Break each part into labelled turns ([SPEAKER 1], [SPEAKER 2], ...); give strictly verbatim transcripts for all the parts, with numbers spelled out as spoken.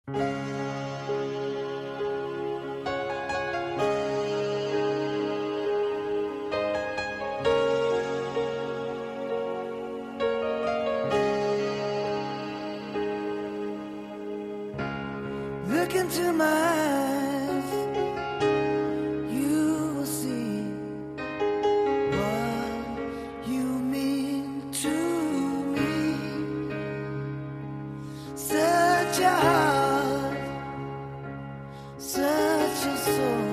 [SPEAKER 1] Look into my eyes, you will see what you mean to me. Such a heart, such a soul.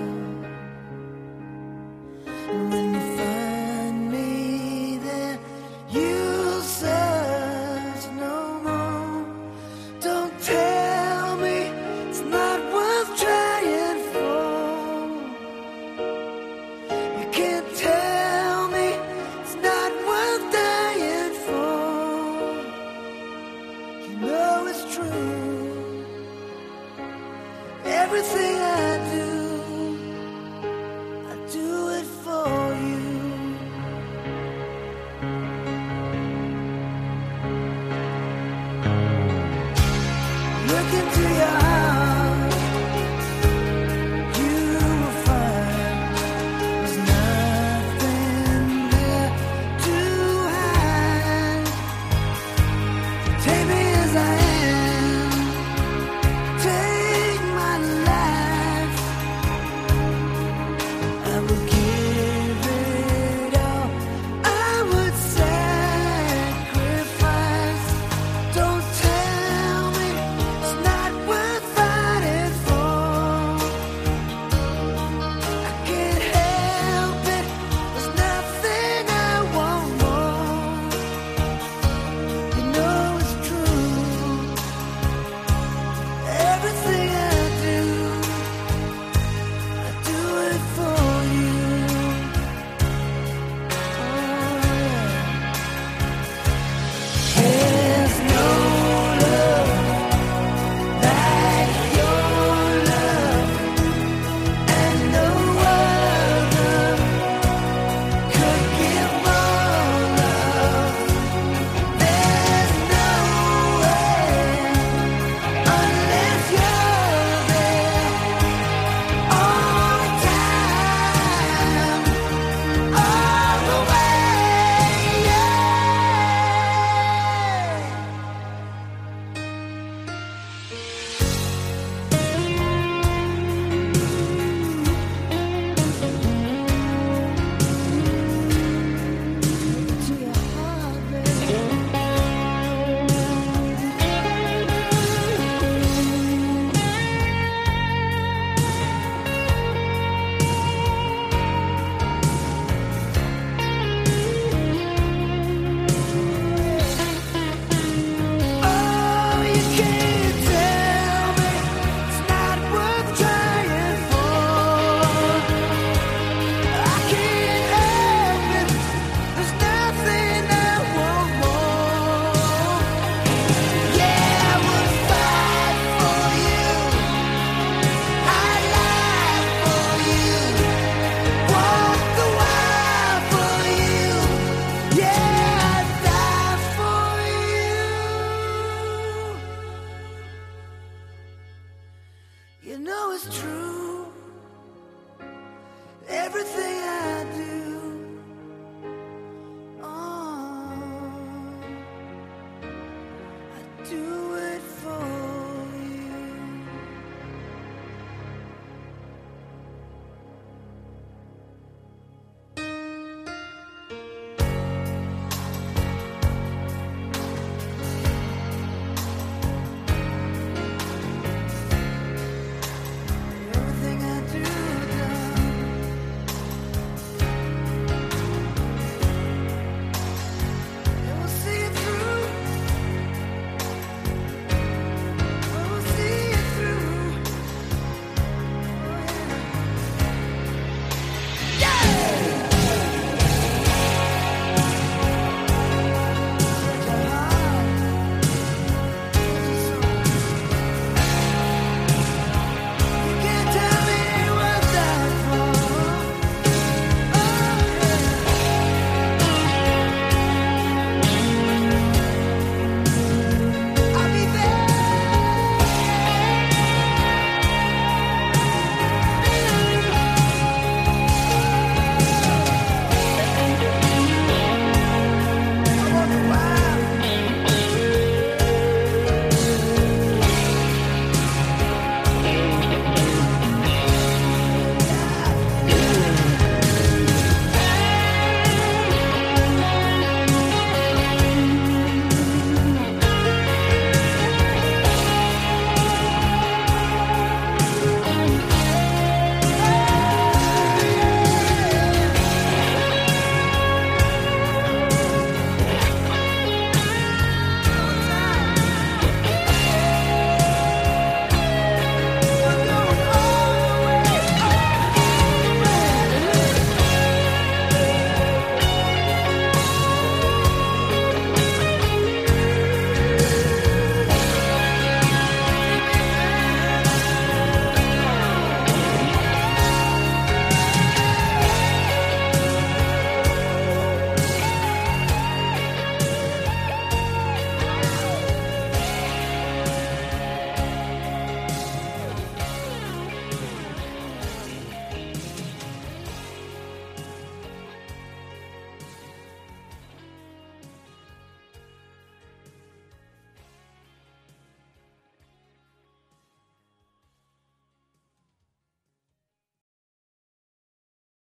[SPEAKER 1] And when you find me there, you'll search no more. Don't tell me it's not worth trying for. You can't tell me it's not worth dying for. You know it's true. Everything I do, I do it for you. Look into your heart, you will find there's nothing there to hide. Take me as I am, take my life. I will give it all, I would sacrifice. Don't tell me it's not worth fighting for. I can't help it, there's nothing I want more. You know it's true. Everything I do, I do it for you. Oh, yeah. There's no love like your love, and no other could give more love. There's no way unless you're there all the time, all the way. Yeah. To your heart, baby. Oh, you can't tell me it's not worth trying for. I can't help it, there's nothing I want more. Yeah, I would fight for you, I'd lie for you, walk the wire for you. Yeah, I'd die for you. You know it's true. Everything